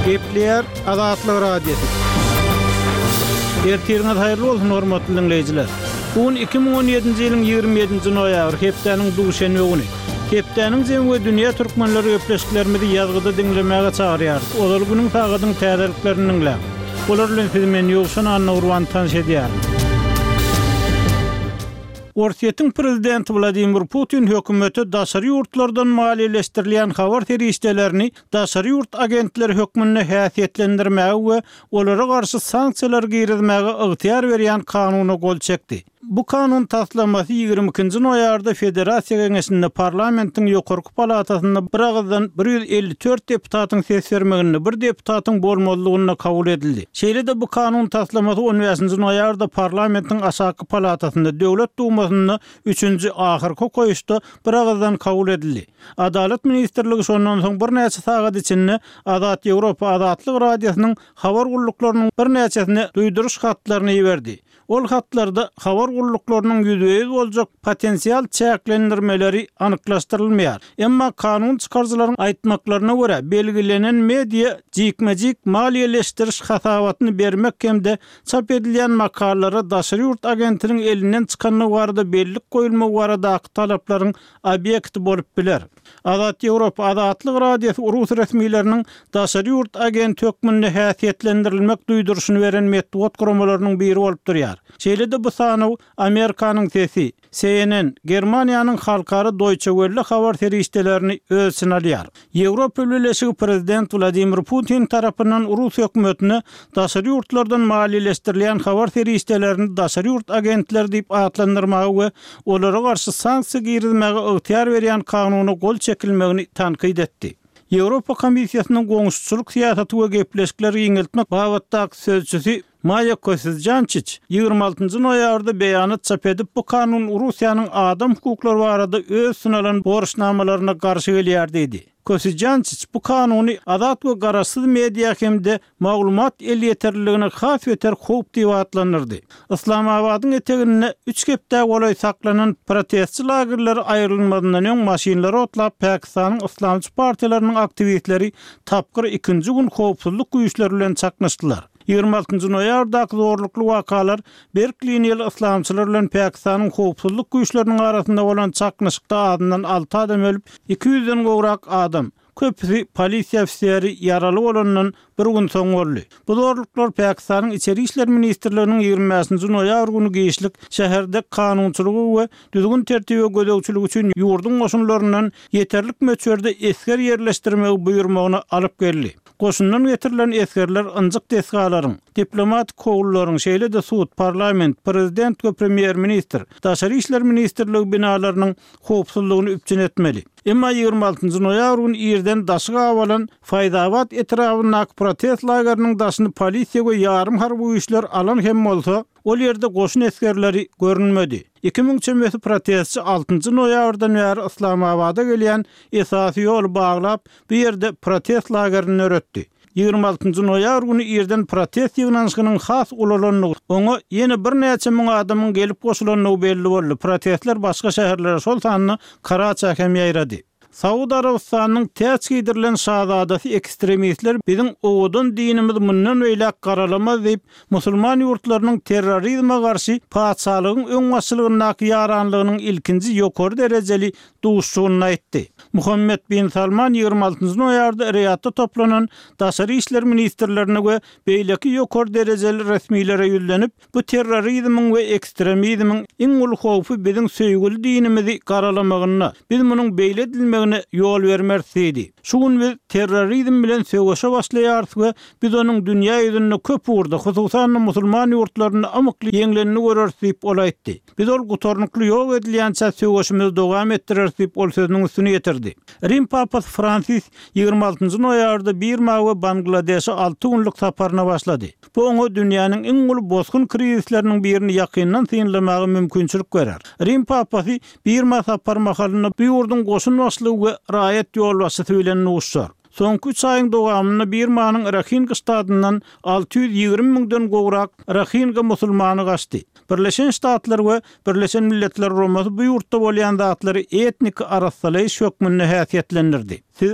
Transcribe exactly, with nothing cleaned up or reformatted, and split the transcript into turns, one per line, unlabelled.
Gepler Azatlyk Radiosu. Ertirňiz haýyrly bolsun hormatly dinleýijiler. Bugün iki ming on ýedinji ýylyň ýygrimi ýedinji noýabr hepdeniň duşanby güni. Hepdeniň jemgy dünýä türkmenleri öpleşiklerimizi ýazgyda dinlemäge çagyrýar. Olar günüň taýgadyň täzeliklerini dinläp. Olar bilen siz men ýogşan Anna Urban tanış edýär. Orsiýetiň prezidenti Vladimir Putin hökümeti daşary ýurtlardan maliýeleşdirilen habar terişdelerini daşary ýurt agentleri hökmünde häsiýetlendirmäge we olara garşy sanksiýalar girizmäge ygtyar berýän kanuny gol çekdi. Bu kanun taslamasy ýygrimi ikinji noýabrda Federasiýa Geňeşinde parlamentiň ýokarky palatasynda bir agzdan bir ýüz elli dört deputatyň ses bermegini, bir deputatyň bolmalygyna kabul edildi. Şeýle-de bu kanun taslamasy on beşinji noýabrda parlamentiň aşaky palatasynda Döwlet Dumasynda üçünji ahyrky goýuşda bir agzdan kabul edildi. Adalet ministrligi şondan soň bir näçe sagat içinde Azat Ýewropa Azatlyk radiosynyň habar gulluklarının bir näçesine duýduruş hatlaryny ýiberdi. Ol hatlarda habar gulluklarının yüzde boljak potensial çäklendirmeleri anyklaşdyrylmaýar. Emma kanun çykarjylaryň aýtmaklaryna görä belgilenen media jikmejik maliýeleşdiriş hasabatyny bermek hemde çap edilen makalara daşary ýurt agentiniň elinden çykanyny barada bellik goýulmagy barada talaplaryň obyekti bolup biler. Azat Ýewropa Azatlyk radiosu Rus resmiýetleriniň daşary ýurt agent hökmünde häsiýetlendirilmek duýduruşyny beren medeniýet guramalarynyň biri bolup durýar. Şeýle-de bu sanaw Amerikanyň sesi, C N N, Germaniýanyň halkary Deutsche Welle habar terişdelerini ölçüne alýar. Ýewropa Birleşigi prezident Vladimir Putin tarapyndan Rus hökümetine daşary ýurtlardan maliýeleşdirilen habar terişdelerini daşary ýurt agentleri diýip adlandyrmagy we olara garşy sanksiýa girizmäge ygtyar berýän kanuny gol çekilmegini tankyd etdi. Ýewropa Komissiýasynyň goňuşçuluk syýasaty we gepleşikleri ýeňiltmek babatdaky sözçüsi Maya Kosizjančić ýygrimi altynjy noýabrda beýanat çap edip bu kanun Russiýanyň adam hukuklary barada öz sunalan borçnamalaryna garşy gelýär dedi. Kosizjančić bu kanuny azat we garaşsyz media hemde maglumat el ýeterliligine has ýeter howp diýip adlandyrdy. Islamabadyň eteginde üç gepde golay saklanan protestçi lagerleri aýrylmadyndan öň maşinler otlap Pakistanyň islamçy partiýalarynyň aktivistleri tapgyr ikinji gün howpsuzlyk güýçleri bilen çaknaşdylar. ýygrimi altynjy noýabrdaky zorlukly wakalar Berkliniýel islamçylar bilen Pakistanyň howpsuzlyk güýçleriniň arasynda bolan çaknaşykda adyndan alty adam ölüp iki ýüzden gowrak adam köpüsi polisiýa ofiseri ýaraly bolandan bir gün soň boldy. Bu zorluklar Pakistanyň içeri işler ministrliginiň ýygrimi beşinji noýabr güni geýişlik şäherde kanunçylygy we düzgün tertibe gödäwçiligi üçin ýurdun goşunlaryndan ýeterlik möçberde esker ýerleşdirmegi buýurmagyny alyp geldi. Goşundan getirilen eskerler ınjyk desgalaryň, diplomat kowullaryň, şeýle-de sud, parlament, prezident we premier ministr, daşary işler ministrligi binalarynyň howpsuzlygyny üpçün etmeli. Emma ýygrimi altynjy noýabr güni ýerden daşyga awalan Faýdabat etrafyndaky protest lagerynyň daşyny polisiýa we ýarym harby güýçler alan hem bolsa, ol ýerde goşun eskerleri görünmedi. iki ming üçinji protestçi altynjy noýabrdan bäri Islamabada gelýän esasy ýol baglap bu ýerde protest lagerini öretdi. ýygrimi altynjy noýabr güni ýerden protest ýygnanyşynyň has ulalanyny, oňa ýene bir näçe müň adamyň gelip goşulanyny belli boldy. Protestler başga şäherlere şol sanyny Karaça hem ýaýrady. Saud Arabistanyň täç giydirilen şahzadasy ekstremistler biziň owudun dinimiz mundan öýlek garalamaz diýip musulman ýurtlarynyň terrorizme garşy paçalygyň öň başçylygynyň ýaranlygynyň ilkinji ýokary derejeli duşsugyny aýtdy. Muhammed bin Salman ýygrimi altynjy noýabrda Riyadda toplanan daşary işler ministrlerine we beýleki ýokary derejeli resmiýlere ýüzlenip bu terrorizmiň we ekstremizmiň iň uly howpy biziň söýgüli dinimizi garalamagyna, biz munyň beýle edilmegine ýol bermerdi. Şu gün biz terrorizm bilen söwüşe başlaýarys we biz onuň dünýä ýüzünde köp urda, hususan musulman ýurtlaryny amykly ýeňlenini görürüz diýip ol aýtdy. Biz ol gutornukly ýok edilýänçe söwüşimizi dowam etdireriz diýip ol sözüniň üstüne ýetirdi. Rim papasy Fransis ýygrimi altynjy noýabrda Birma we Bangladeşe alty günlük saparyna başlady. Bu oňa dünýäniň iň uly bozgun krizisläriniň birini ýakyndan synlamagy mümkinçilik berer. Rim papasy Birma sapar mahalyny bu ýurdun goşun başlygy we raýat ýolbaşçysy bilen nuşar. Soňky üç aýyň dowamyny Birmanyň Rakhine ştatyndan alty ýüz ýygrimi miňden gowrak Rakhine musulmany gaçdy. Birleşen Ştatlar we Birleşen Milletler Romasy bu ýurtda bolýan zatlary etnik arasalaýyş hökmüne häsiýetlendirdi.